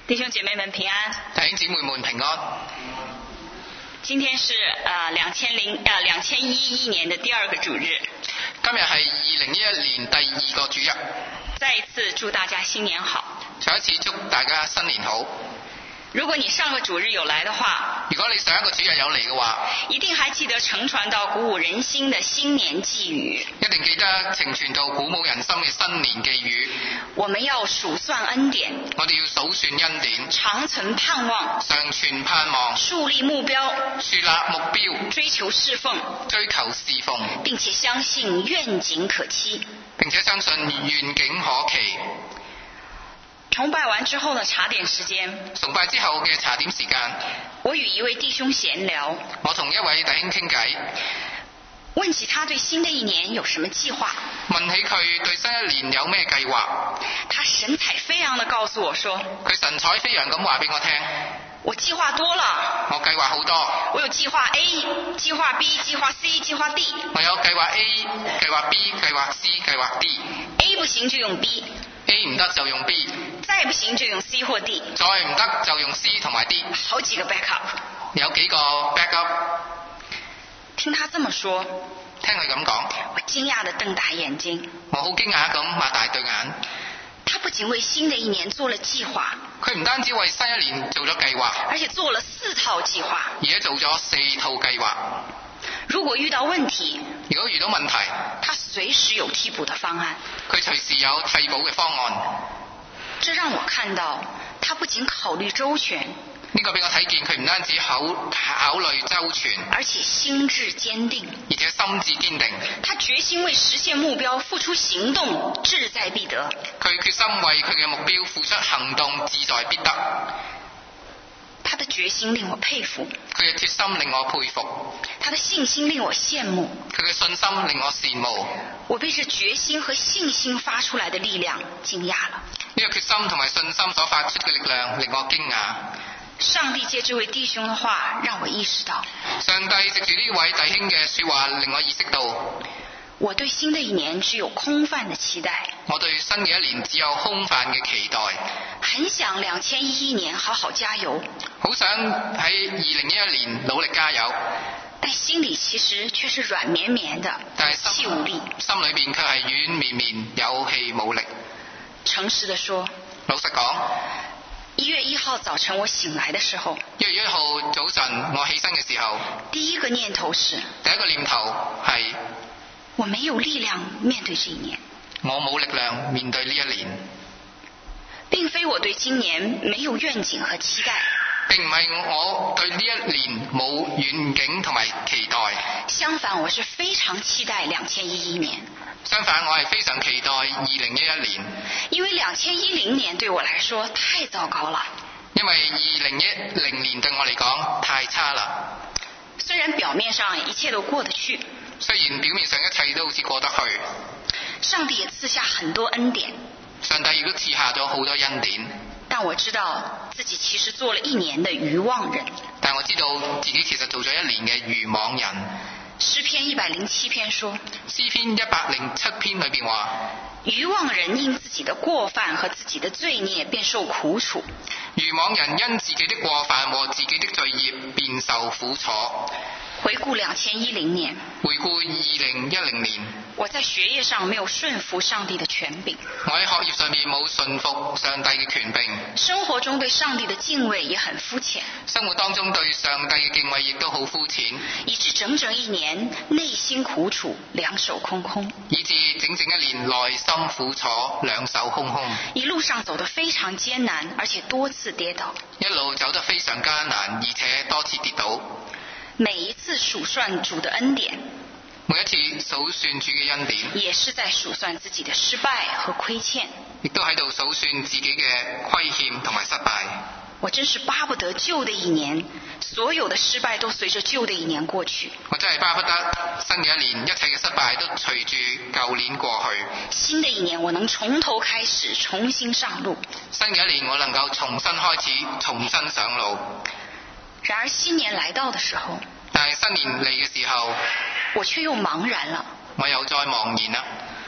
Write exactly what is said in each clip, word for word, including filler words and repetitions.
弟兄姐妹們平安， 弟兄姊妹們平安。 今天是呃兩千零呃兩千一一年的第二個主日。 今日係二零一一年第二個主日。 再一次祝大家新年好。 再一次祝大家新年好。 如果你上個主日有來的話， 如果你上一個主日有嚟嘅話， 一定還記得承傳到鼓舞人心的新年寄語。 一定記得承傳到鼓舞人心嘅新年寄語。 我們要數算恩典， 我哋要數算恩典， 長存盼望， 常存盼望， 樹立目標， 樹立目標， 追求侍奉， 追求侍奉， 並且相信願景可期， 並且相信願景可期。 崇拜完之後的茶點時間， 崇拜之後嘅茶點時間， 我與一位弟兄閒聊， 我同一位弟兄傾偈， 問起他對新的一年有什麼計劃， 問起佢對新一年有咩計劃， 他神采飛揚地告訴我說， 佢神采飛揚咁話俾我聽， 我計劃多了， 我計劃好多， 我有計劃 A、計劃 B、計劃 C、計劃 D， 我有計劃 A、計劃 B、計劃 C、計劃 D。A 不行就用 B，A 唔得就用 B， 再不行就用 C 或 D， 再唔得就用 C 同埋 D， 好幾個 backup， 有幾個 backup。 聽他這麼說， 聽佢咁講， 我驚訝地瞪大眼睛， 我好驚訝咁擘大對眼。 他不僅為新的一年做了計劃， 佢唔單止為新一年做咗計劃， 而且做了四套計劃， 而且做咗四套計劃。 如果遇到問題， 如果遇到問題， 他隨時有替補的方案， 佢隨時有替補嘅方案。 這讓我看到，他不僅考慮周全， 呢個俾我睇見，佢唔單止考考慮周全， 而且心智堅定， 而且心智堅定。 他決心為實現目標付出行動，志在必得。 佢決心為佢嘅目標付出行動，志在必得。 他的決心令我佩服， 佢嘅決心令我佩服， 他的信心令我羨慕， 佢嘅信心令我羨慕。 我被這決心和信心發出來的力量驚訝了。 呢個決心同埋信心所發出嘅力量令我驚訝。 上帝借這位弟兄的話讓我意識到， 上帝藉住呢位弟兄嘅說話令我意識到， 我對新的一年只有空泛的期待， 我對新嘅一年只有空泛嘅期待， 很想兩千一一年好好加油， 好想喺二零一一年努力加油， 但心裏其實卻是軟綿綿的，有氣無力， 心裏面卻係軟綿綿有氣冇力。 誠實地說， 老實講， 一月一號早晨我醒來的時候， 一月一號早晨我起身嘅時候， 第一個念頭是， 第一個念頭係我沒有力量面對這一年， 我冇力量面對呢一年。 並非我對今年沒有願景和期待， 並唔係我對呢一年冇願景同埋期待， 相反我是非常期待兩千一一年。 相反我係非常期待二零一一年， 因為兩千一零年對我來說太糟糕了， 因為二零一零年對我嚟講太差啦。 雖然表面上一切都過得去， 雖然表面上一切都好似過得去， 上帝也賜下很多恩典， 上帝亦都賜下咗好多恩典， 但我知道自己其實做了一年的愚妄人， 但我知道自己其實做咗一年嘅愚妄人。 詩篇一百零七篇說， 詩篇一百零七篇裏邊話， 愚妄人因自己的過犯和自己的罪孽便受苦楚， 愚妄人因自己的過犯和自己的罪孽便受苦楚。 回顧兩千一零年， 回顧二零一零年， 我在學業上沒有順服上帝的權柄， 我喺學業上面冇順服上帝嘅權柄， 生活中對上帝的敬畏也很膚淺， 生活當中對上帝嘅敬畏亦都好膚淺， 以致整整一年內心苦楚，兩手空空， 以致整整一年內心苦楚，兩手空空， 一路上走得非常艱難，而且多次跌倒， 一路走得非常艱難，而且多次跌倒。 每一次數算主的恩典， 每一次數算主嘅恩典， 也是在數算自己的失敗和虧欠， 亦都喺度數算自己嘅虧欠同埋失敗。 我真是巴不得舊的一年，所有的失敗都隨着舊的一年過去。 我真係巴不得新嘅一年，一切嘅失敗都隨住舊年過去。 新的一年，我能從頭開始，重新上路。 新嘅一年，我能夠重新開始，重新上路。 然而新年來到的時候， 但係新年嚟嘅時候， 我卻又茫然了。 我又再茫然啦。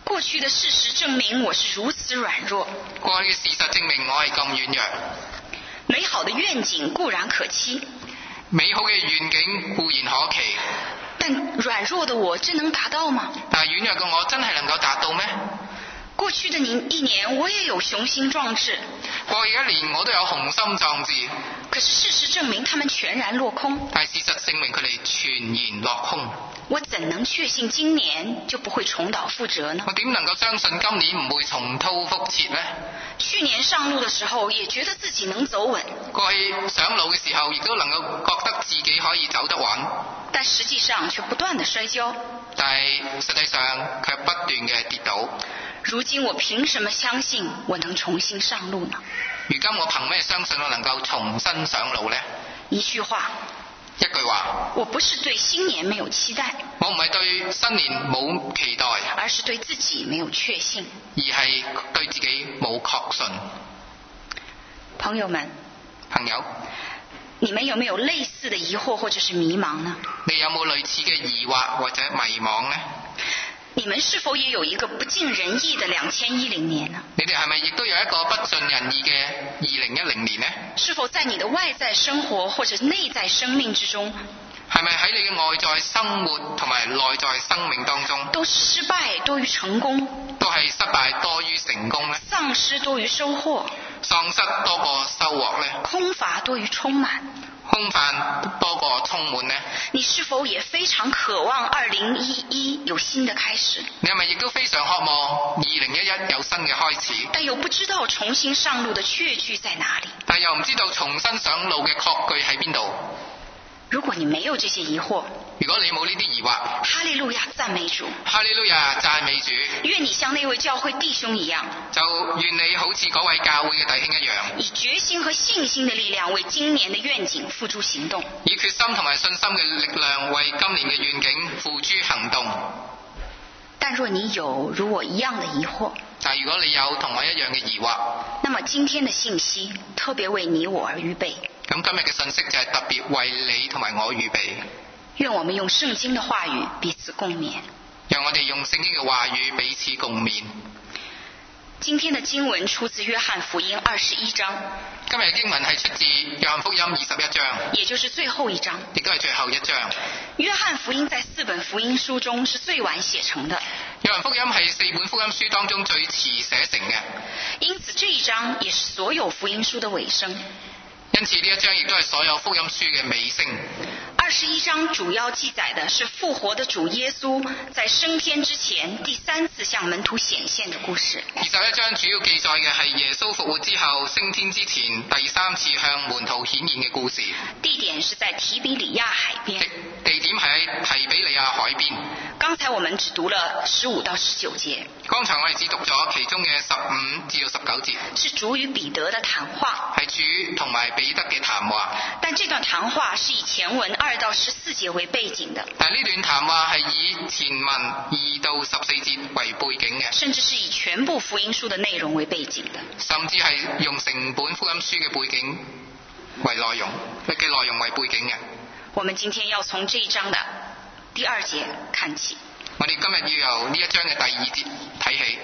過去的事實證明我是如此軟弱。 過去嘅事實證明我係咁軟弱。 美好的願景固然可期， 美好嘅願景固然可期， 但軟弱的我真能達到嗎？ 但係軟弱嘅我真係能夠達到咩？ 過去的一年我也有雄心壯志， 過去一年我都有雄心壯志， 可是事實證明他們全然落空。 但係事實證明佢哋全然落空。 我怎能確信今年就不會重蹈覆轍呢？ 我點能夠相信今年唔會重蹈覆轍呢？ 去年上路的時候也覺得自己能走穩， 過去上路嘅時候亦都能夠覺得自己可以走得穩， 但實際上卻不斷的摔跤， 但係實際上卻不斷嘅跌倒。 如今我憑什麼相信我能重新上路呢？ 如今我憑咩相信我能夠重新上路呢？ 一句話， 一句話， 我不是對新年沒有期待， 我唔係對新年冇期待， 而是對自己沒有確信， 而係對自己冇確信。 朋友們， 朋友， 你們有沒有類似的疑惑或者是迷茫呢？ 你有冇類似嘅疑惑或者迷茫呢？ 你們是否也有一個不盡人意的兩千一零年呢？ 你哋係咪亦都有一個不盡人意嘅二零一零年呢？ 是否在你的外在生活或者內在生命之中， 係咪喺你嘅外在生活同埋內在生命當中， 都失敗多於成功， 都係失敗多於成功呢？ 喪失多於收穫， 喪失多過收穫呢？ 空乏多於充滿， 空泛多過充滿呢？ 你是否也非常渴望二零一一有新的開始？ 你係咪亦都非常渴望二零一一有新嘅開始？ 但又不知道重新上路的確據在哪裡？ 但又唔知道重新上路嘅確據喺邊度？ 如果你沒有這些疑惑， 如果你冇呢啲疑惑， 哈利路亞讚美主， 哈利路亞讚美主， 願你像那位教會弟兄一樣， 就願你好似嗰位教會嘅弟兄一樣， 以決心和信心的力量為今年的願景付諸行動， 以決心同埋信心嘅力量為今年嘅願景付諸行動。 但若你有如我一樣的疑惑， 但如果你有同我一樣嘅疑惑， 那麼今天的信息特別為你我而預備。 咁今日嘅信息就係特別為你同埋我預備。 願我們用聖經的話語彼此共勉。 讓我哋用聖經嘅話語彼此共勉。 今天的經文出自約翰福音二十一章。 今日嘅經文係出自約翰福音二十一章， 也就是最後一章， 亦都係最後一章。 約翰福音在四本福音書中是最晚寫成的。 約翰福音係四本福音書當中最遲寫成嘅， 因此這一章也是所有福音書的尾聲。 因此呢一章亦都係所有福音書嘅尾聲。 二十一章主要記載的是復活的主耶穌在升天之前第三次向門徒顯現的故事。 二十一章主要記載嘅係耶穌復活之後升天之前第三次向門徒顯現嘅故事。 地點是在提比里亞海邊。 地, 地點係喺提比利亞海邊。 剛才我們只讀了十五到十九節。 剛才我哋只讀咗其中嘅十五至到十九節。 是主與彼得的談話。 係主同埋彼得嘅談話。 但這段談話是以前文二到十四節為背景的。 但呢段談話係以前文二到十四節為背景嘅。 甚至是以全部福音書的內容為背景的。 甚至係用成本福音書嘅背景為內容嘅內容為背景嘅。 我們今天要從這一章的第二節看起。 我哋今日要由呢一章嘅第二節睇起。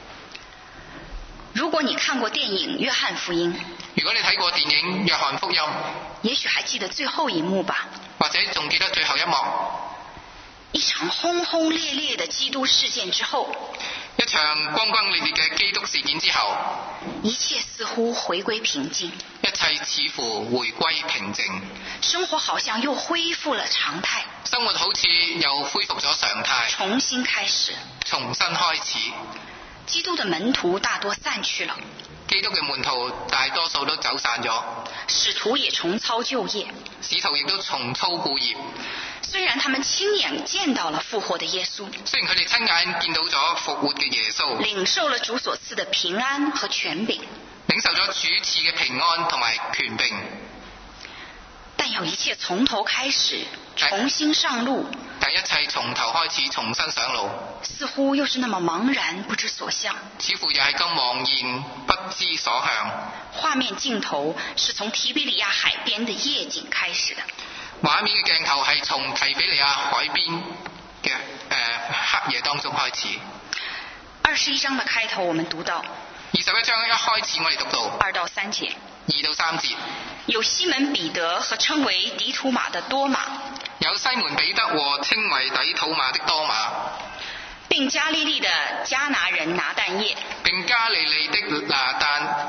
如果你看過電影《約翰福音》， 如果你睇過電影《約翰福音》， 也許還記得最後一幕吧？ 或者仲記得最後一幕？ 一場轟轟烈烈的基督事件之後， 一場轟轟烈烈嘅基督事件之後， 一切似乎回歸平靜， 一切似乎回歸平靜， 生活好像又恢復了常態， 生活好似又恢復咗常態， 重新開始， 重新開始。 基督的門徒大多散去了， 基督嘅門徒大多數都走散咗， 使徒也重操舊業， 使徒亦都重操故業。 雖然他們親眼見到了復活的耶穌， 雖然佢哋親眼見到咗復活嘅耶穌， 領受了主所賜的平安和權柄， 領受咗主賜嘅平安同埋權柄， 但要一切從頭開始，重新上路， 但一切從頭開始重新上路， 似乎又是那麼茫然不知所向， 似乎又係咁茫然不知所向。 畫面鏡頭是從提比里亞海邊的夜景開始的， 畫面嘅鏡頭係從提比利亞海邊嘅誒黑夜當中開始。 二十一章的開頭我們讀到二十一章一開始我哋讀到二到三節， 二到三節， 有西門彼得和稱為底土馬的多馬， 有西門彼得和稱為底土馬的多馬， 並加利利的迦拿人拿但業， 並加利利的拿但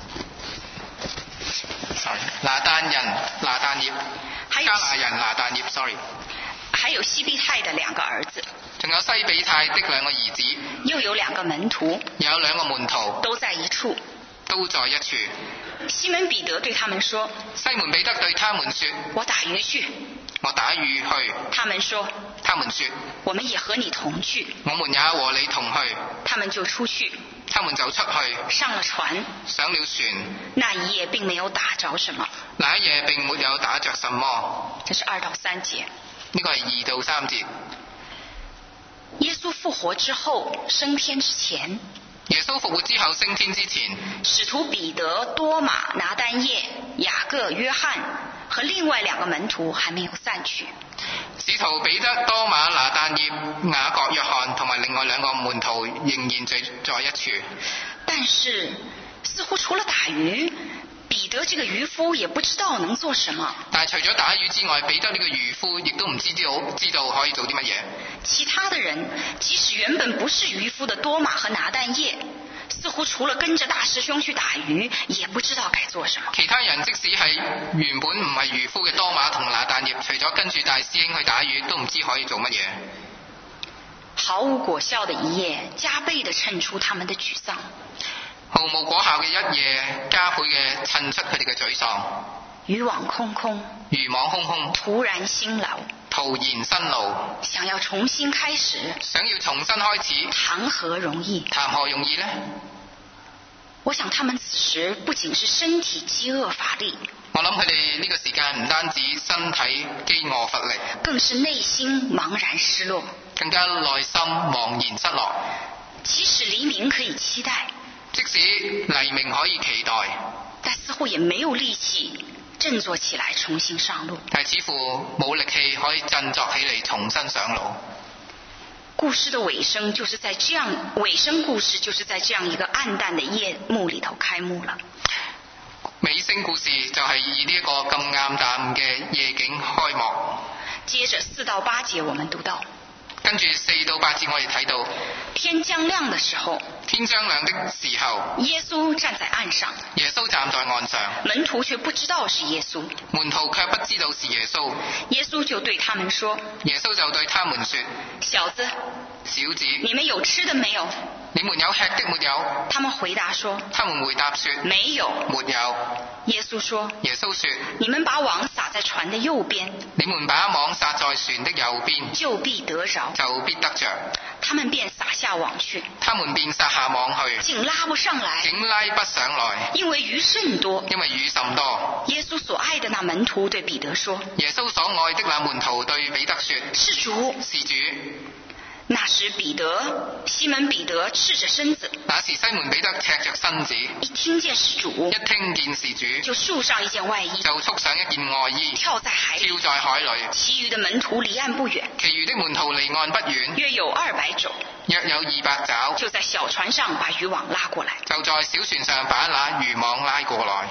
sorry 拿但人拿但業， 還有加拿人拿但業 sorry， 還有西庇太的兩個兒子， 仲有西比泰的兩個兒子， 又有兩個門徒， 有兩個門徒都在一處。 都在一處。 西門彼得對他們說， 西門彼得對他們說， 我打魚去。 我打魚去。 他們說， 他們說， 我們也和你同去。 我們也和你同去。 他們就出去， 他們就出去， 上了船， 上了船。 那一夜並沒有打着什麼。 那一夜並沒有打着什麼。 這是二到三節。 呢個係二到三節。 耶穌復活之後，升天之前， 耶穌復活之後升天之前， 使徒彼得、多馬、拿但業、雅各、約翰和另外兩個門徒還沒有散去。 使徒彼得、多馬、拿但業、雅各、約翰同埋另外兩個門徒仍然聚在一處。 但是似乎除了打魚，彼得這個漁夫也不知道能做什麼。 但係除咗打魚之外，彼得呢個漁夫亦都唔知道知道可以做啲乜嘢。 其他的人，即使原本不是漁夫的多馬和拿但業，似乎除了跟着大師兄去打魚，也不知道該做什麼。 其他人即使係原本唔係漁夫嘅多馬同拿但業，除咗跟住大師兄去打魚，都唔知可以做乜嘢。 毫無果效的一夜，加倍地襯出他們的沮喪。 毫無果效嘅一夜，加倍嘅襯出佢哋嘅沮喪。 漁網空空， 漁網空空， 突然辛勞， 徒然辛勞， 想要重新開始， 想要重新開始， 談何容易？ 談何容易呢？ 我想他們此時不僅是身體飢餓乏力， 我諗佢哋呢個時間唔單止身體飢餓乏力， 更是內心茫然失落， 更加內心茫然失落。 即使黎明可以期待， 即使黎明可以期待， 但似乎也沒有力氣振作起來重新上路。 但似乎冇力氣可以振作起嚟重新上路。 故事的尾聲就是在這樣，尾聲故事就是在這樣一個暗淡的夜幕裏頭開幕了。 尾聲故事就係以呢一個咁暗淡嘅夜景開幕。 接着四到八節我們讀到， 跟住四到八節我哋睇到， 天將亮的時候， 天將亮的時候， 耶穌站在岸上， 耶穌站在岸上， 門徒卻不知道是耶穌， 門徒卻不知道是耶穌。 耶穌就對他們說， 耶穌就對他們說， 小子， 小子， 你們有吃的沒有？ 你們有吃的沒有？ 他們回答說， 他們回答說， 沒有。 沒有。 耶穌說， 耶穌說， 你們把網撒在船的右邊， 你們把網撒在船的右邊， 就必得着， 就必得着。 他們便撒下網去， 他們便撒下網去， 竟拉不上來， 竟拉不上來， 因為魚甚多， 因為魚甚多。 耶穌所愛的那門徒對彼得說， 耶穌所愛的那門徒對彼得說， 是主， 是主。 那時彼得，西門彼得赤着身子， 那時西門彼得赤着身子， 一聽見是主， 一聽見是主， 就束上一件外衣， 就束上一件外衣， 跳在海裏， 跳在海裏。 其餘的門徒離岸不遠， 其餘的門徒離岸不遠， 約有二百肘， 約有二百肘， 就在小船上把漁網拉過來， 就在小船上把那漁網拉過來。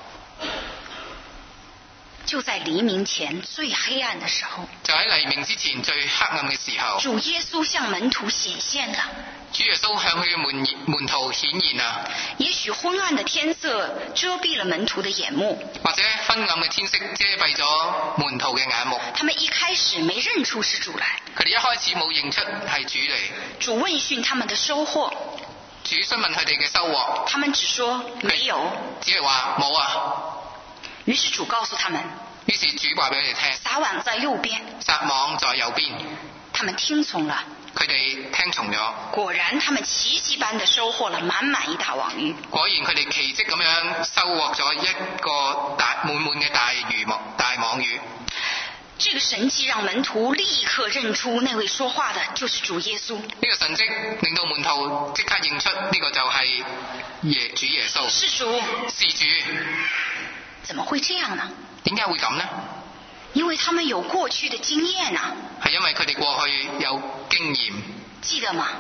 就在黎明前最黑暗的時候， 就喺黎明之前最黑暗嘅時候， 主耶穌向門徒顯現了。 主耶穌向佢嘅門門徒顯現啊！ 也許昏暗的天色遮蔽了門徒的眼目， 或者昏暗嘅天色遮蔽咗門徒嘅眼目。 他們一開始沒認出是主來， 佢哋一開始冇認出係主嚟。 主問訊他們的收穫， 主詢問佢哋嘅收穫， 他們只說沒有， 只係話冇啊。 於是主告訴他們， 於是主話俾佢哋聽， 撒網在右邊， 撒網在右邊。 他們聽從了， 佢哋聽從咗。 果然他們奇蹟般的收穫了滿滿一大網魚。 果然佢哋奇蹟咁樣收穫咗一個大滿滿嘅大魚網大網魚。 這個神蹟讓門徒立刻認出那位說話的就是主耶穌。 呢個神蹟令到門徒即刻認出呢個就係耶主耶穌。 是主， 是主。 怎麼會這樣呢？ 點解會咁呢？ 因為他們有過去的經驗啊。 係因為佢哋過去有經驗。 記得嗎？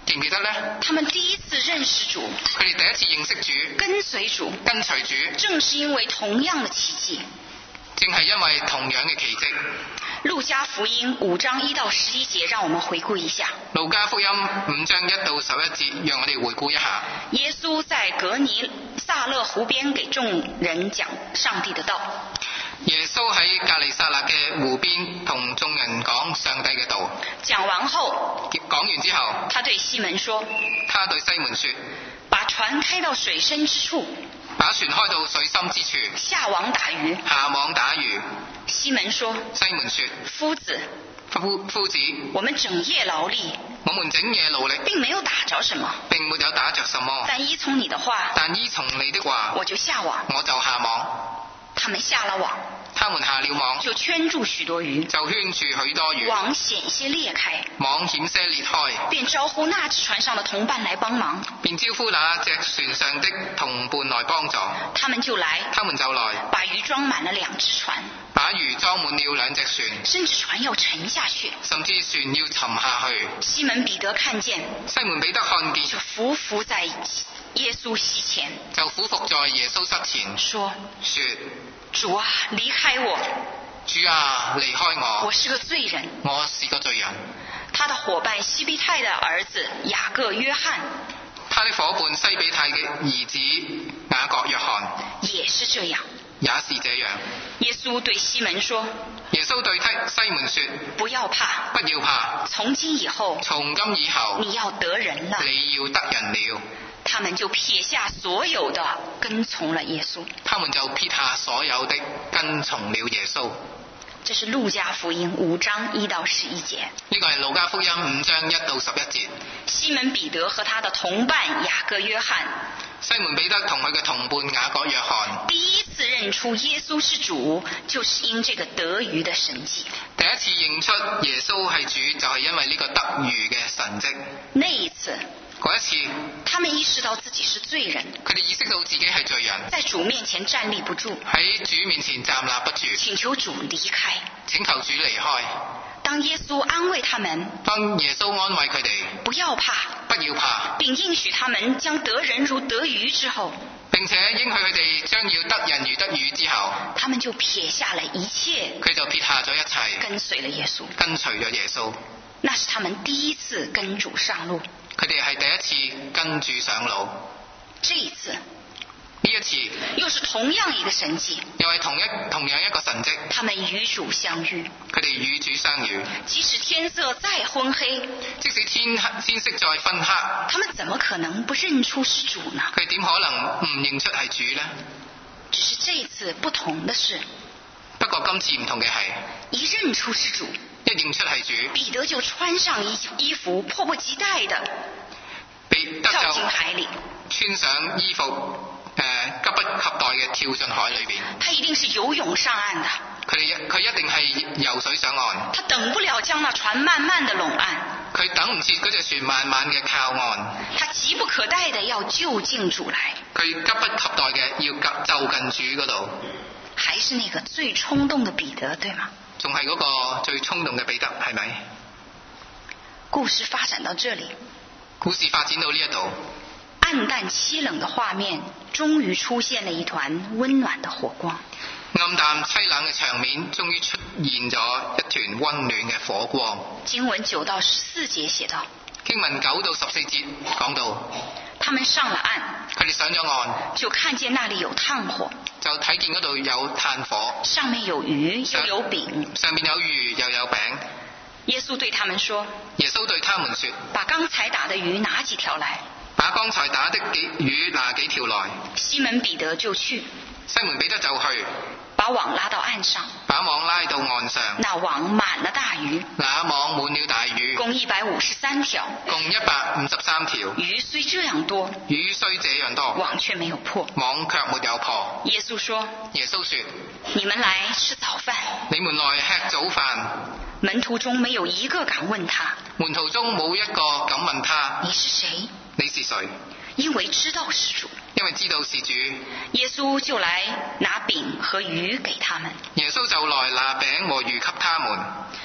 記唔記得呢？ 他們第一次認識主， 佢哋第一次認識主， 跟隨主， 跟隨主， 正是因為同樣的奇蹟。 正係因為同樣嘅奇蹟。 路加福音五章一到十一節，讓我們回顧一下。 路加福音五章一到十一節，讓我哋回顧一下。 耶穌在革尼撒勒湖邊給眾人講上帝的道。 耶穌喺革尼撒勒嘅湖邊同眾人講上帝嘅道。 講完後， 講完之後， 他對西門說： 他對西門說， 把船開到水深之處， 把船開到水深之處， 下網打魚。 下網打魚。 西門說： 西門說， 夫子， 夫夫子， 我們整夜勞力， 我們整夜勞力， 並沒有打着什麼， 並沒有打着什麼， 但依從你的話， 但依從你的話， 我就下網。 我就下網。 他們下了網， 他們下了網， 就圈住許多魚， 就圈住許多魚， 網險些裂開， 網險些裂開， 便招呼那隻船上的同伴來幫忙， 便招呼那隻船上的同伴來幫助。 他們就來， 他們就來， 把魚裝滿了兩隻船， 把魚裝滿了兩隻船， 甚至船要沉下去， 甚至船要沉下去。 西門彼得看見， 西門彼得看見， 就伏伏在耶穌膝前， 就俯伏在耶穌膝前， 說： 說， 主啊，離開我！ 主啊，離開我！ 我是個罪人。 我是個罪人。 他的夥伴西庇太的兒子雅各、約翰， 他的夥伴西庇太嘅兒子雅各、約翰， 也是這樣。 也是這樣。 耶穌對西門說： 耶穌對西門說： 不要怕， 不要怕。 從今以後， 從今以後， 你要得人了。 你要得人了。 他們就撇下所有的，跟從了耶穌。 他們就撇下所有的，跟從了耶穌。 這是路加福音五章一到十一節。 呢個係路加福音五章一到十一節。 西門彼得和他的同伴雅各、約翰， 西門彼得同佢嘅同伴雅各、約翰， 第一次認出耶穌是主，就是因這個得魚的神蹟。 第一次認出耶穌係主，就係因為呢個得魚嘅神蹟。 那一次， 嗰一次， 他們意識到自己是罪人， 佢哋意識到自己係罪人， 在主面前站立不住， 喺主面前站立不住， 請求主離開， 請求主離開。 當耶穌安慰他們， 當耶穌安慰佢哋， 不要怕， 不要怕， 並應許他們將得人如得魚之後， 並且應許佢哋將要得人如得魚之後， 他們就撇下了一切， 佢就撇下咗一切， 跟隨了耶穌， 跟隨咗耶穌。 那是他們第一次跟主上路。 佢哋係第一次跟住上路。 這一次， 呢一次又是同樣一個神蹟， 又係同一同樣一個神蹟。 他們與主相遇， 佢哋與主相遇， 即使天色再昏黑， 即使天黑天色再昏黑， 他們怎麼可能不認出是主呢？ 佢點可能唔認出係主呢？ 只是這一次不同的是， 不過今次唔同嘅係， 一認出是主， 一認出係主， 彼得就穿上衣衣服，迫不及待的彼得跳就進海裏。 穿上衣服，誒、呃、急不及待嘅跳進海裏邊。 他一定是游泳上岸的， 佢哋佢一定係游水上岸。 他等不了將那船慢慢的攏岸， 佢等唔切嗰隻船慢慢嘅靠岸。 他急不可待的要就近主來。 佢急不及待嘅要就近主嗰度。 還是那個最衝動的彼得，對嗎？ 仲係嗰個最衝動嘅彼得，係咪？ 故事發展到這裡， 故事發展到呢一度， 暗淡淒冷的畫面終於出現了一團溫暖的火光。 暗淡淒冷嘅場面終於出現咗一團溫暖嘅火光。 經文九到十四節寫道， 經文九到十四節講到， 他們上了岸， 佢哋上咗岸， 就看見那裡有炭火， 就睇見嗰度有炭火， 上面有魚又有餅， 上面有魚又有餅。 耶穌對他們說， 耶穌對他們說， 把剛才打的魚拿幾條來， 把剛才打的幾魚拿幾條來。 西門彼得就去， 西門彼得就去， 把網拉到岸上， 把網拉到岸上， 那網滿了大魚， 那網滿了大魚， 共一百五十三條， 共一百五十三條。 魚雖這樣多， 魚雖這樣多， 網卻沒有破。 網卻沒有破。 耶穌說， 耶穌說， 你們來吃早飯。 你們來吃早飯。 門徒中沒有一個敢問他， 門徒中冇一個敢問他， 你是誰？ 你是誰？ 因為知道是主， 因為知道是主。 耶穌就來拿餅和魚給他們。 耶穌就來拿餅和魚給他們。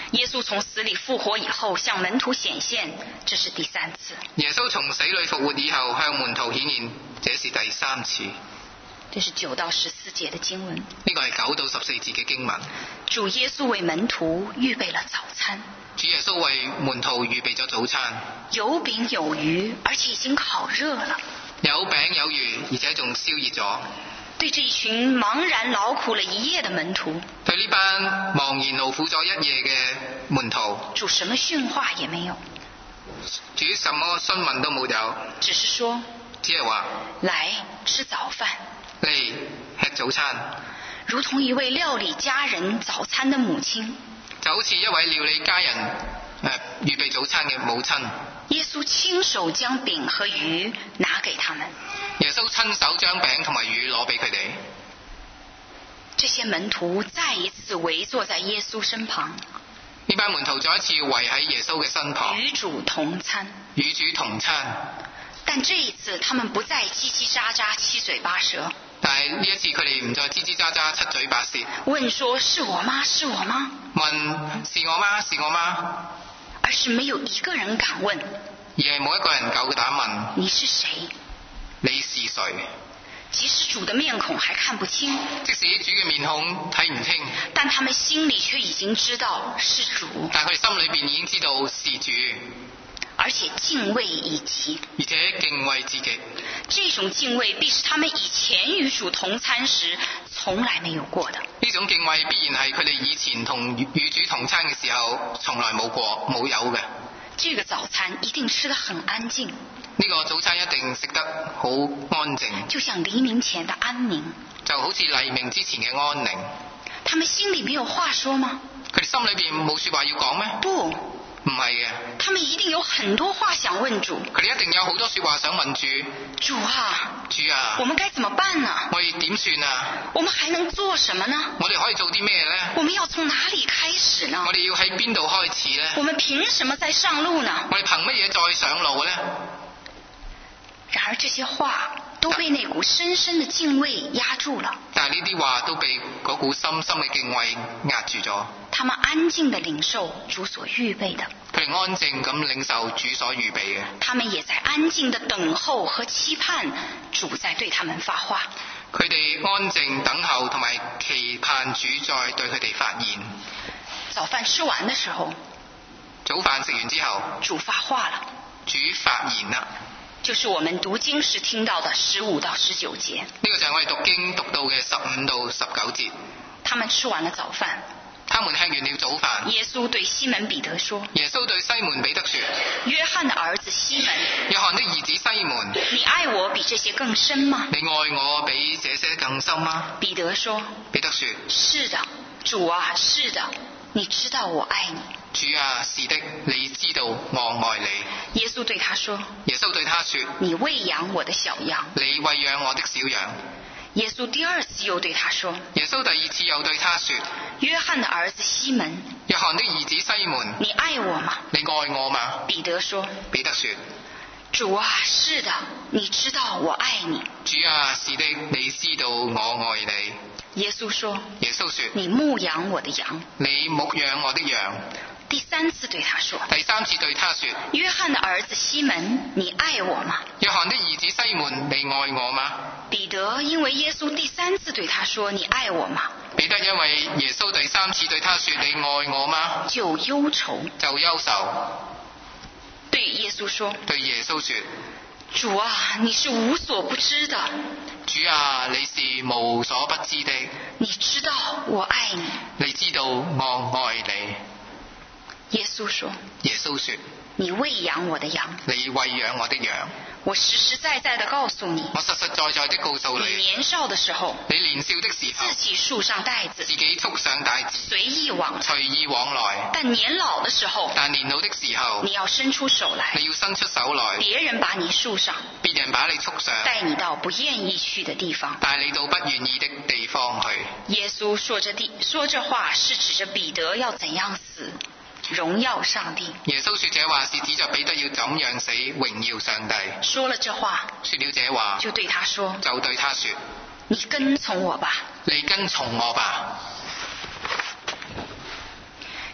耶穌從死裡復活以後向門徒顯現，這是第三次。 耶穌從死裡復活以後向門徒顯現，這是第三次。 這是九到十四節的經文。 呢個係九到十四節嘅經文。 主耶穌為門徒預備了早餐。 主耶穌為門徒預備咗早餐。 有餅有魚，而且已經烤熱了。 有餅有魚，而且仲燒熱咗。 對這一群茫然勞苦了一夜的門徒， 對呢班茫然勞苦咗一夜嘅門徒， 主什麼訓話也沒有， 主什麼詢問都冇有， 只是說， 只係話來吃早飯， 嚟吃早餐， 如同一位料理家人早餐的母親， 就好似一位料理家人誒、呃、預備早餐嘅母親。 耶穌親手將餅和魚拿給他們。 耶穌親手將餅同埋魚攞俾佢哋。 這些門徒再一次圍坐在耶穌身旁。 呢班門徒再一次圍喺耶穌嘅身旁， 與主同餐。 與主同餐。 但這一次，他們不再嘰嘰喳喳、七嘴八舌。 但係呢一次，佢哋唔再嘰嘰喳喳、七嘴八舌。 問說：是我嗎？是我嗎？ 問：是我嗎？是我嗎？ 而是沒有一個人敢問， 而係冇一個人夠膽問： 你是誰？ 你是誰？ 即使主的面孔還看不清， 即使主嘅面孔睇唔清， 但他們心裏卻已經知道是主， 但佢哋心裏邊已經知道是主， 而且敬畏以及， 而且敬畏至極。 這種敬畏必是他們以前與主同餐時從來沒有過的。 呢種敬畏必然係佢哋以前同與主同餐嘅時候從來冇過冇有嘅。 這個早餐一定吃得很安靜。 呢個早餐一定食得好安靜， 就像黎明前的安寧， 就好似黎明之前嘅安寧。 他們心裏沒有話說嗎？ 佢哋心裏邊冇說話要講咩？ 不， 唔係嘅。 他們一定有很多話想問主。 佢哋一定有好多說話想問主。 主啊， 主啊， 我們該怎麼辦呢？ 我哋點算啊？ 我們還能做什麼呢？ 我哋可以做啲咩呢？ 我們要從哪裡開始呢？ 我哋要喺邊度開始呢？ 我們憑什麼再上路呢？ 我哋憑乜嘢再上路呢？ 然而這些話都被那股深深的敬畏壓住了。 但係呢啲話都被嗰股深深嘅敬畏壓住咗。 他們安靜地領受主所預備的。 佢哋安靜咁領受主所預備嘅。 他們也在安靜地等候和期盼主在對他們發話。 佢哋安靜等候同埋期盼主再對佢哋發言。 早飯吃完的時候， 早飯食完之後， 主發話了。 主發言啦。 就是我們讀經時聽到的十五到十九節。 呢個就係我哋讀經讀到嘅十五到十九節。 他們吃完了早飯。 他們吃完了早飯。 耶穌對西門彼得說： 耶穌對西門彼得說： 約翰的兒子西門， 約翰的兒子西門， 你愛我比這些更深嗎？ 你愛我比這些更深嗎？ 彼得說： 彼得說： 是的，主啊，是的，你知道我愛你。 主啊，是的，你知道我愛你。 耶穌對他說： 耶穌對他說： 你餵養我的小羊。 你餵養我的小羊。 耶穌第二次又對他說： 耶穌第二次又對他說： 約翰的兒子西門， 約翰的兒子西門， 你愛我嗎？ 你愛我嗎？ 彼得說： 彼得說： 主啊，是的，你知道我愛你。 主啊，是的，你知道我愛你。 耶穌說： 耶穌說： 你牧養我的羊。 你牧養我的羊。 第三次對他說： 第三次對他說： 約翰的兒子西門，你愛我嗎？ 約翰的兒子西門，你愛我嗎？ 彼得因為耶穌第三次對他說：你愛我嗎？ 彼得因為耶穌第三次對他說：你愛我嗎？ 就憂愁， 就憂愁。 對耶穌說： 對耶穌說： 主啊，你是無所不知的。 主啊，你是無所不知的。 你知道我愛你。 你知道我愛你。 耶穌說： 耶穌說： 你餵養我的羊。 你餵養我的羊。 我實實在在地告訴你， 我實實在在地告訴你， 你年少的時候， 你年少的時候， 自己束上帶子， 自己束上帶子， 隨意往隨意往來。 但年老的時候， 但年老的時候， 你要伸出手來， 你要伸出手來， 別人把你束上， 別人把你束上， 帶你到不願意去的地方， 帶你到不願意的地方去。 耶穌說這地說這話是指着彼得要怎樣死，榮耀上帝。 耶穌說這話是指着彼得要怎樣死，榮耀上帝。 說了這話， 說了這話， 就對他說， 就對他說： 你跟從我吧。 你跟從我吧。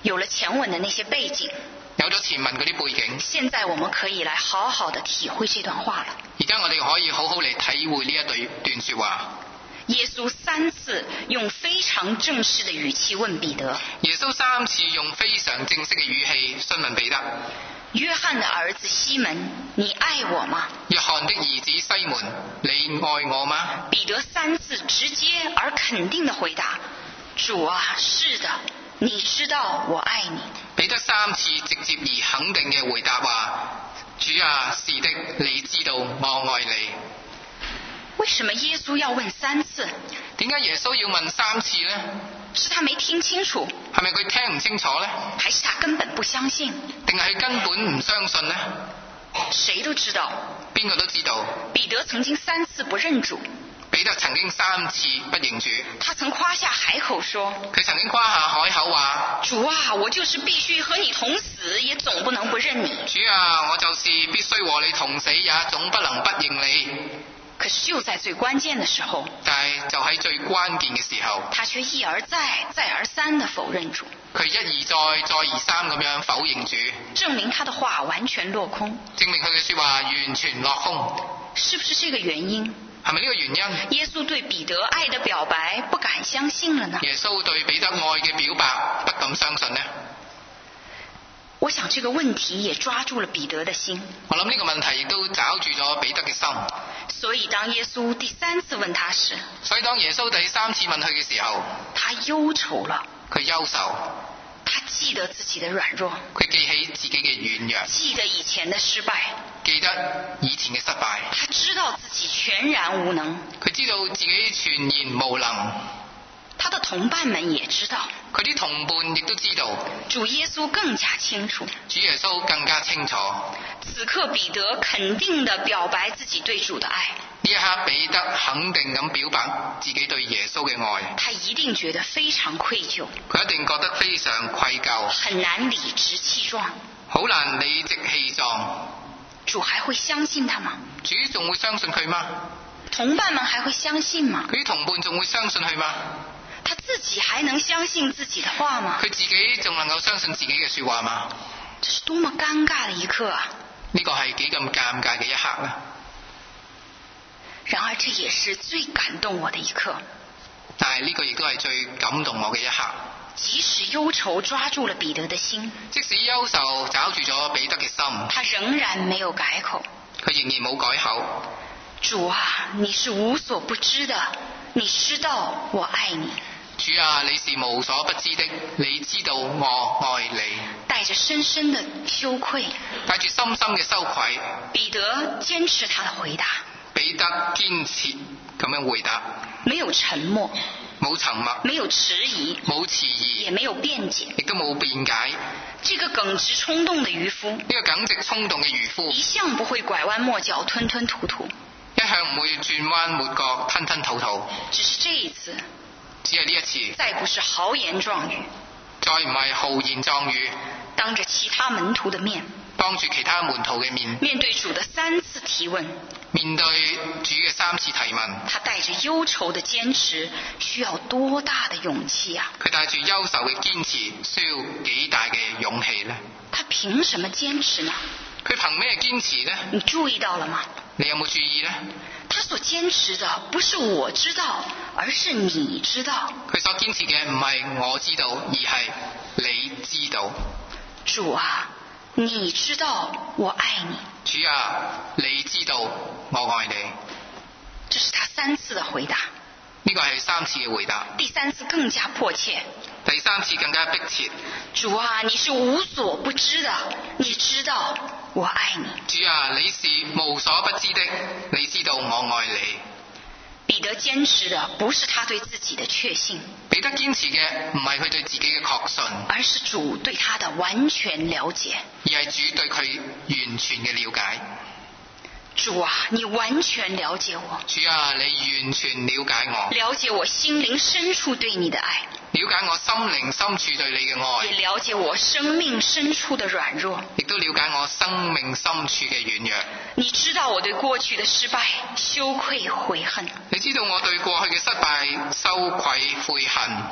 有了前文的那些背景， 有咗前文嗰啲背景， 现在我们可以来好好的体会这段話了。 而家我哋可以好好嚟體會呢一對段說話。 耶穌三次用非常正式的語氣問彼得， 耶穌三次用非常正式嘅語氣詢問彼得： 約翰的兒子西門，你愛我嗎？ 約翰的兒子西門，你愛我嗎？ 彼得三次直接而肯定的回答：主啊，是的，你知道我愛你。 彼得三次直接而肯定嘅回答話：主啊，是的，你知道我愛你。 為什麼耶穌要問三次？ 點解耶穌要問三次呢？ 是他沒聽清楚， 係咪佢聽唔清楚呢？ 還是他根本不相信？ 定係佢根本唔相信呢？ 誰都知道， 邊個都知道， 彼得曾經三次不認主。 彼得曾經三次不認主， 他曾誇下海口說： 佢曾經誇下海口話： 主啊，我就是必須和你同死，也總不能不認你。 主啊，我就是必須和你同死，也總不能不認你。 可是就在最關鍵的時候， 但係就喺最關鍵嘅時候， 他卻一而再、再而三地否認主。 佢一而再、再而三咁樣否認主， 證明他的話完全落空。 證明佢嘅說話完全落空。 是不是這個原因？ 係咪呢個原因？ 耶穌對彼得愛的表白不敢相信了呢？ 耶穌對彼得愛嘅表白不敢相信呢？ 我想這個問題也抓住了彼得的心。 我諗呢個問題亦都抓住咗彼得嘅心。 所以當耶穌第三次問他時， 所以當耶穌第三次問佢嘅時候， 他憂愁了。 佢憂愁， 他記得自己的軟弱， 佢記起自己嘅軟弱， 記得以前的失敗， 記得以前嘅失敗。 他知道自己全然無能， 佢知道自己全然無能。 他的同伴們也知道， 佢啲同伴亦都知道。 主耶穌更加清楚， 主耶穌更加清楚。 此刻彼得肯定地表白自己對主的愛。 呢一刻彼得肯定咁表白自己對耶穌嘅愛。 他一定覺得非常愧疚， 佢一定覺得非常愧疚， 很難理直氣壯， 好難理直氣壯。 主還會相信他嗎？ 主仲會相信佢嗎？ 同伴們還會相信嗎？ 佢啲同伴仲會相信佢嗎？ 他自己還能相信自己的話嗎？ 佢自己仲能夠相信自己嘅說話嗎？ 這是多麼尷尬的一刻啊！ 呢個係幾咁尷尬嘅一刻呢？ 然而這也是最感動我的一刻。 但係呢個亦都係最感動我嘅一刻。 即使憂愁抓住了彼得的心， 即使憂愁抓住咗彼得嘅心， 他仍然沒有改口。 佢仍然冇改口。 主啊，你是無所不知的，你知道我愛你。 主啊，你是無所不知的，你知道我愛你。 帶着深深的羞愧， 帶住深深嘅羞愧， 彼得堅持他的回答。 彼得堅持咁樣回答， 沒有沉默， 冇沉默， 沒有遲疑， 冇遲疑， 也沒有辯解， 亦都冇辯解。 這個耿直衝動的漁夫， 呢個耿直衝動嘅漁夫， 一向不會拐彎抹角、吞吞吐吐， 一向唔會轉彎抹角、吞吞吐吐。 只是這一次， 只係呢一次， 再不是豪言壯語， 再唔係豪言壯語， 當着其他門徒的面， 當住其他門徒嘅面， 面對主的三次提問， 面對主嘅三次提問， 他帶着憂愁的堅持，需要多大的勇氣啊！ 佢帶住憂愁嘅堅持，需要幾大嘅勇氣呢？ 他憑什麼堅持呢？ 佢憑咩堅持呢？ 你注意到了嗎？ 你有冇注意呢？ 他所堅持的不是我知道，而是你知道。 佢所堅持嘅唔係我知道，而係你知道。 主啊，你知道我愛你。 主啊，你知道我愛你。 這是他三次的回答。 呢個係三次嘅回答。 第三次更加迫切。 第三次更加迫切。 主啊，你是無所不知的，你知道我愛你。 主啊，你是無所不知的，你知道我愛你。 彼得堅持的不是他對自己的確信， 彼得堅持嘅唔係佢對自己嘅確信， 而是主對他的完全了解， 而係主對佢完全嘅了解。 主啊，你完全了解我。 主啊，你完全了解我， 了解我心靈深處對你的愛， 了解我心靈深處對你嘅愛， 也了解我生命深處的軟弱， 亦都了解我生命深處嘅軟弱。 你知道我對過去的失敗、羞愧、悔恨， 你知道我對過去嘅失敗、羞愧、悔恨，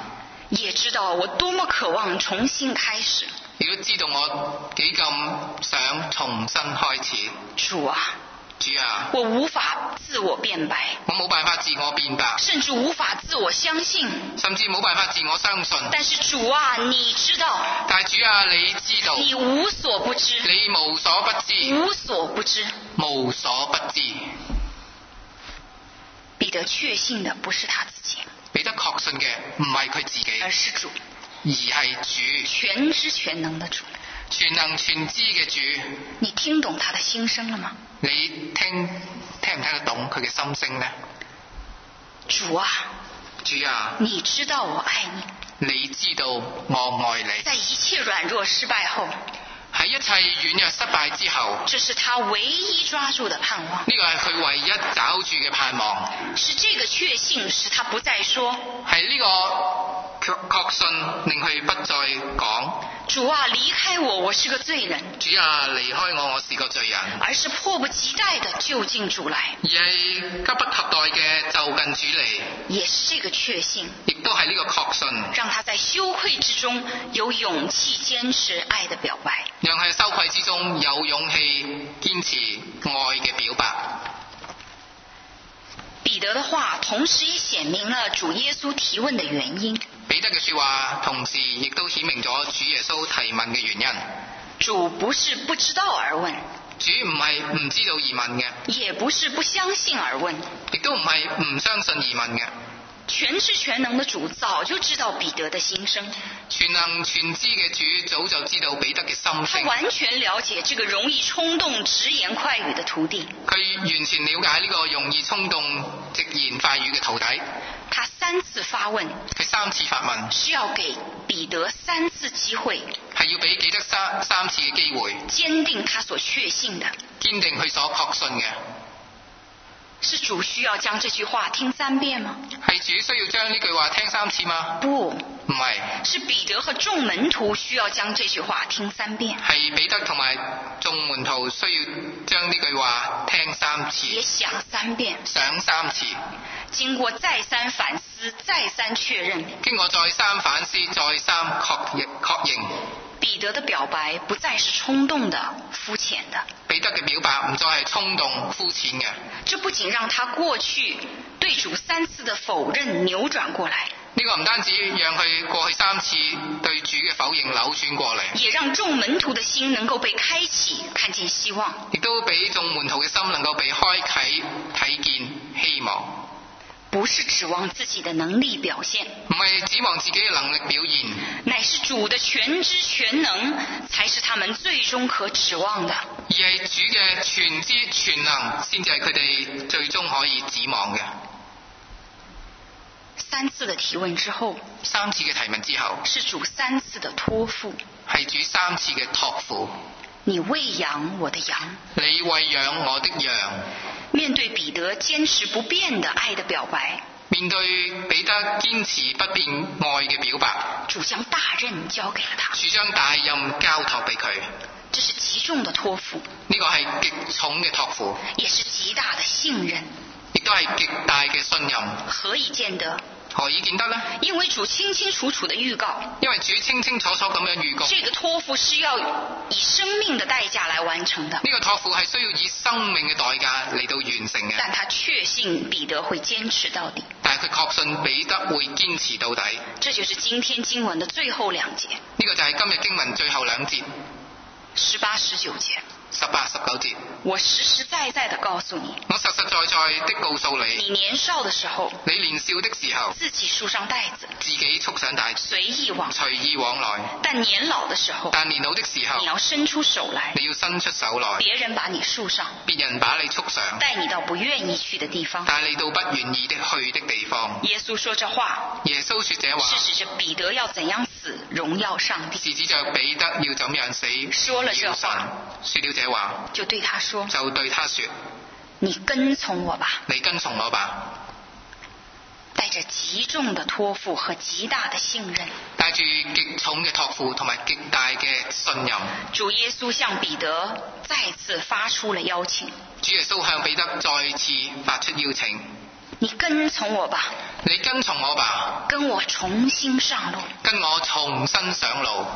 也知道我多麼渴望重新開始。 亦都知道我幾咁想重新開始。 主啊， 主啊， 我無法自我辯白， 我冇辦法自我辯白， 甚至無法自我相信。 甚至冇辦法自我相信。 但是主啊，你知道， 但係主啊，你知道， 你無所不知， 你無所不知， 無所不知。 無所不知。 彼得確信的不是他自己， 彼得確信嘅唔係佢自己， 而是主， 而係主， 全知全能的主， 全能全知嘅主。 你聽懂他的心聲了嗎？ 你聽聽唔聽得懂佢嘅心聲呢？ 主啊， 主啊， 你知道我愛你， 你知道我愛你。 在一切軟弱失敗後， 喺一切軟弱失敗之後， 這是他唯一抓住的盼望。 呢個係佢唯一抓住嘅盼望。 是這個確信使他不再說， 係呢個確確信令佢不再講主啊，離開我，我是個罪人。 主啊，離開我，我是個罪人。 而是迫不及待的就近主來， 而係急不及待嘅就近主嚟。 也是這個確信， 亦都係呢個確信， 讓他在羞愧之中有勇氣堅持愛的表白， 讓佢喺羞愧之中有勇氣堅持愛嘅表白。 彼得的話同時也顯明了主耶穌提問的原因。 彼得嘅說話同時亦都顯明咗主耶穌提問嘅原因。 主不是不知道而問， 主唔係唔知道而問嘅， 也不是不相信而問， 亦都唔係唔相信而問嘅。 全知全能的主早就知道彼得的心聲， 全能全知嘅主早就知道彼得嘅心他聲。 完全了解這個容易衝動直言快語的徒弟， 佢完全了解呢個容易衝動直言快語嘅徒弟。 他三次發問， 佢三次發問， 是要給彼得三次機會， 係要俾彼得三三次嘅機會， 堅定他所確信的。 堅定佢所確信嘅。 是主需要將這句話聽三遍嗎？ 係主需要將呢句話聽三次嗎？ 不， 唔係， 是彼得和眾門徒需要將這句話聽三遍， 係彼得同埋眾門徒需要將呢句話聽三次， 也想三遍， 想三次， 經過再三反思、再三確認， 經過再三反思、再三確認確認， 彼得的表白不再是衝動的、膚淺的。 彼得嘅表白唔再係衝動膚淺嘅。 這不僅讓他過去對主三次的否認扭轉過來， 呢個唔單止讓佢過去三次對主嘅否認扭轉過嚟， 也讓眾門徒的心能夠被開啟，看見希望， 亦都俾眾門徒嘅心能夠被開啟，睇見希望。 不是指望自己的能力表現， 唔係指望自己嘅能力表現， 乃是主的全知全能才是他們最終可指望的。 而係主嘅全知全能先至係佢哋最終可以指望嘅。 三次的提問之後， 三次嘅提問之後， 是主三次的託付， 係主三次嘅託付。 你餵養我的羊， 你餵養我的羊。 面對彼得堅持不變的愛的表白， 面對彼得堅持不變愛嘅表白， 主將大任交給了他， 主將大任交託俾佢。 這是極重的託付， 呢個係極重嘅託付， 也是極大的信任， 亦都係極大嘅信任。 何以見得？ 何以見得呢？ 因為主清清楚楚的預告， 因為主清清楚楚咁樣預告， 這個託付是要以生命的代價來完成的。 呢個託付係需要以生命嘅代價嚟到完成嘅。 但他確信彼得會堅持到底， 但係佢確信彼得會堅持到底。 這就是今天經文的最後兩節， 呢個就係今日經文最後兩節， 十八、十九節。 十八、十九節。 我實實在在地告訴你， 我實實在在的告訴你， 你年少的時候， 你年少的時候， 自己束上帶子， 自己束上帶子， 隨意往隨意往來； 但年老的時候， 但年老的時候， 你要伸出手來， 你要伸出手來， 別人把你束上， 別人把你束上， 帶你到不願意去的地方， 帶你到不願意的去的地方。 耶穌說這話， 耶穌說這話， 是指着彼得要怎樣死，榮耀上帝。 是指着彼得要怎樣死， 說了這話， 說了這話， 就對他說， 就對他說， 你跟從我吧， 你跟從我吧。 帶着極重的託付和極大的信任， 帶住極重嘅託付同埋極大嘅信任， 主耶穌向彼得再次發出了邀請。 主耶穌向彼得再次發出邀請。 你跟從我吧， 你跟從我吧， 跟我重新上路。 跟我重新上路。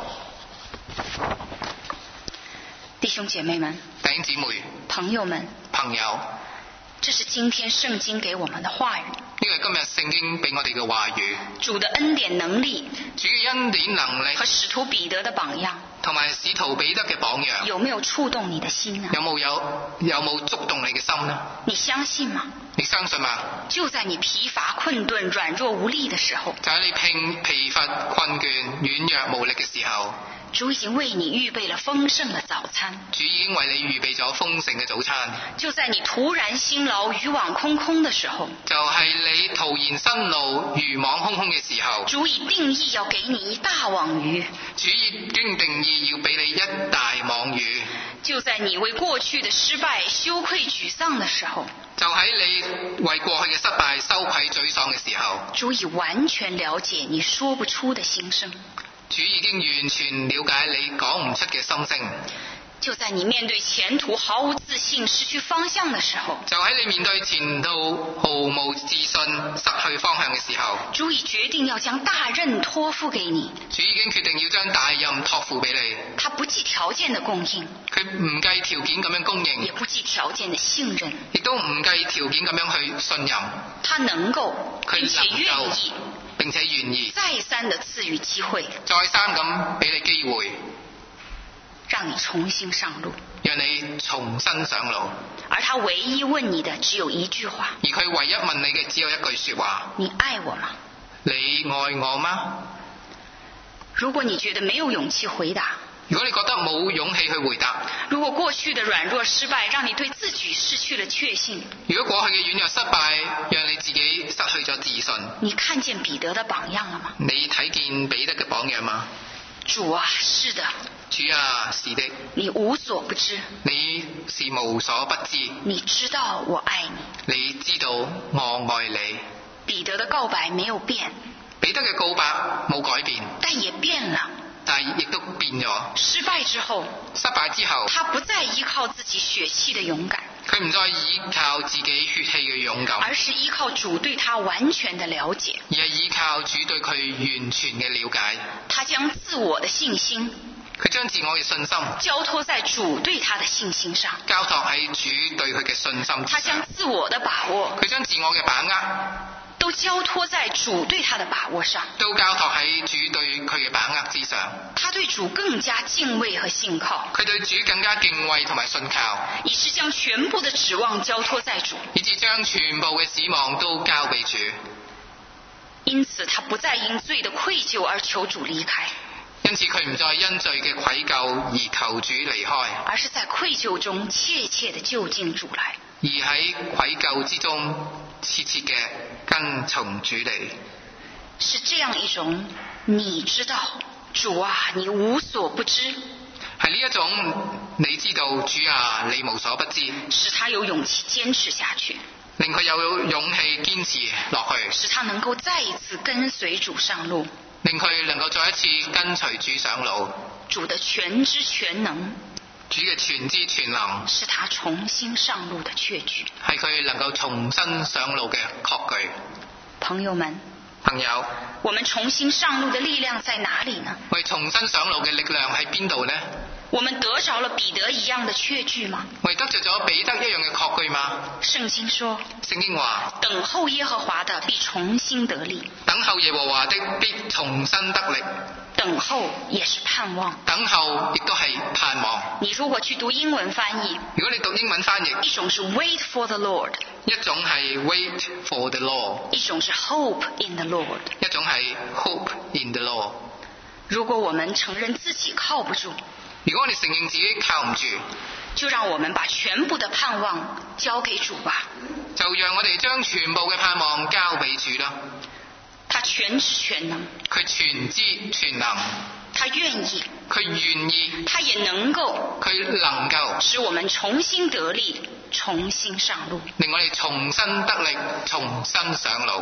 弟兄姐妹們， 弟兄姊妹、 朋友們， 朋友， 這是今天聖經給我們的話語。 呢個係今日聖經俾我哋嘅話語。 主的恩典能力， 主嘅恩典能力和使徒彼得的榜樣， 同埋使徒彼得嘅榜樣， 有沒有觸動你的心呢？ 有冇有有冇觸動你嘅心呢？ 你相信嗎？ 你相信嗎？ 就在你疲乏困頓、軟弱無力的時候， 就喺你疲疲乏困倦、軟弱無力嘅時候， 主已經為你預備了豐盛的早餐。 主已經為你預備咗豐盛嘅早餐。 就在你突然辛勞、漁網空空的時候， 就係你突然辛勞、漁網空空嘅時候， 主已定義要給你一大網魚。 主已經定義要俾你一大網魚。 就在你為過去的失敗羞愧沮喪的時候， 就喺你為過去嘅失敗羞愧沮喪嘅時候， 主已完全了解你說不出的心聲。 主已經完全了解你講唔出嘅心聲。 就在你面對前途毫無自信、失去方向的時候， 就喺你面對前途毫無自信、失去方向嘅時候， 主已決定要將大任託付給你。 主已經決定要將大任託付俾你。 他不計條件的供應， 佢唔計條件咁樣供應， 也不計條件的信任， 亦都唔計條件咁樣去信任。 他能夠佢並且願意並且願意再三的賜予機會， 再三咁俾你機會， 讓你重新上路， 讓你重新上路。 而他唯一問你的只有一句話， 而佢唯一問你嘅只有一句說話： 你愛我嗎？ 你愛我嗎？ 如果你覺得沒有勇氣回答， 如果你覺得冇勇氣去回答， 如果過去的軟弱失敗讓你對自己失去了確信， 如果過去嘅軟弱失敗讓你自己失去咗自信， 你看見彼得的榜樣了嗎？ 你睇見彼得嘅榜樣嗎？ 主啊，是的。 主啊，是的。 你無所不知， 你是無所不知。 你知道我愛你， 你知道我愛你。 彼得的告白沒有變， 彼得嘅告白冇改變， 但也變了。 但係亦都變咗。 失敗之後， 失敗之後， 他不再依靠自己血氣的勇敢， 佢唔再依靠自己血氣嘅勇敢， 而是依靠主對他完全的了解， 而係依靠主對佢完全嘅了解。 他將自我的信心， 佢將自我嘅信心交託在主對他的信心上， 交託喺主對佢嘅信心之上。 他將自我的把握， 佢將自我嘅把握都交託在主對他的把握上， 都交託喺主對佢嘅把握之上。 他對主更加敬畏和信靠， 佢對主更加敬畏同埋信靠， 以致將全部的指望交託在主， 以致將全部嘅指望都交俾主。 因此他不再因罪的愧疚而求主離開， 因此佢唔再因罪嘅愧疚而求主離開， 而是在愧疚中切切的就近主來， 而喺愧疚之中切切嘅跟從主嚟。 是這樣一種你知道主啊你無所不知， 係呢一種你知道主啊你無所不知， 使他有勇氣堅持下去， 令佢有勇氣堅持落去， 使他能夠再一次跟隨主上路， 令佢能夠再一次跟隨主上路。 主的全知全能， 主嘅全知全能， 是他重新上路的確據， 係佢能夠重新上路嘅確據。 朋友們， 朋友， 我們重新上路的力量在哪裡呢？ 我哋重新上路嘅力量喺邊度呢？ 我們得着了彼得一樣的確據嗎？ 我哋得着咗彼得一樣嘅確據嗎？ 聖經說， 聖經話， 等候耶和華的必重新得力， 等候耶和華的必重新得力。 等候也是盼望， 等候亦都係盼望。 你如果去讀英文翻譯， 如果你讀英文翻譯， 一種是 wait for the Lord， 一種係 wait for the Lord， 一種是 hope in the Lord， 一種係 hope in the Lord。 如果我們承認自己靠不住， 如果我哋承認自己靠唔住， 就讓我們把全部的盼望交給主吧。 就讓我哋將全部嘅盼望交俾主啦。 他全知全能， 佢全知全能， 他願意， 佢願意， 他也能夠， 佢能夠使我們重新得力，重新上路， 令我哋重新得力，重新上路。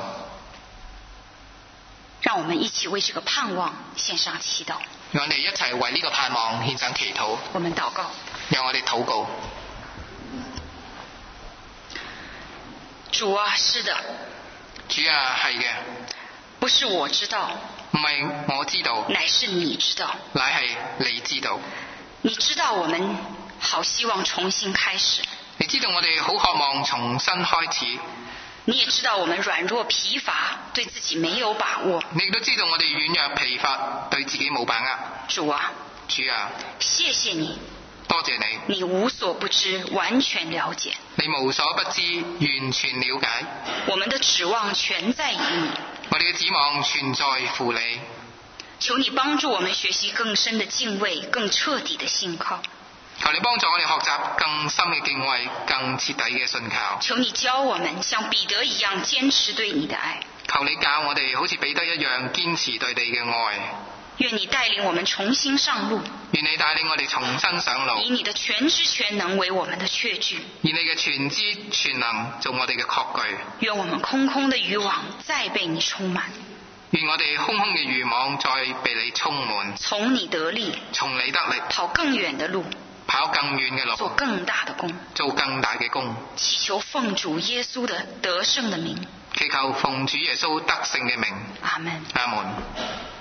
讓我們一起為這個盼望獻上祈禱。 讓我哋一齊為呢個盼望獻上祈禱。 我們禱告。 讓我哋禱告。 主啊，是的， 主啊，係嘅， 不是我知道， 唔係我知道， 乃是你知道。 乃係你知道。 你知道我們好希望重新開始， 你知道我哋好渴望重新開始。 你也知道我們軟弱疲乏，對自己沒有把握。 你亦都知道我哋軟弱疲乏，對自己冇把握。 主啊， 主啊， 謝謝你， 多謝你， 你無所不知，完全了解。 你無所不知，完全了解。 我們的指望全在於你， 我哋嘅指望全在乎你。 求你幫助我們學習更深的敬畏，更徹底的信靠。 求你幫助我哋學習更深嘅敬畏，更徹底嘅信靠。 求你教我們像彼得一樣堅持對你的愛。 求你教我哋好似彼得一樣堅持對你嘅愛。 願你帶領我們重新上路。 願你帶領我哋重新上路。 以你的全知全能為我們的確據。 以你嘅全知全能做我哋嘅確據。 願我們空空的漁網再被你充滿。 願我哋空空嘅漁網再被你充滿。 從你得力。 從你得力。 跑更遠的路。 跑更遠嘅路， 做更大的功， 做更大嘅功。 祈求奉主耶穌的得勝的名， 祈求奉主耶穌得勝嘅名。 阿門。 阿門。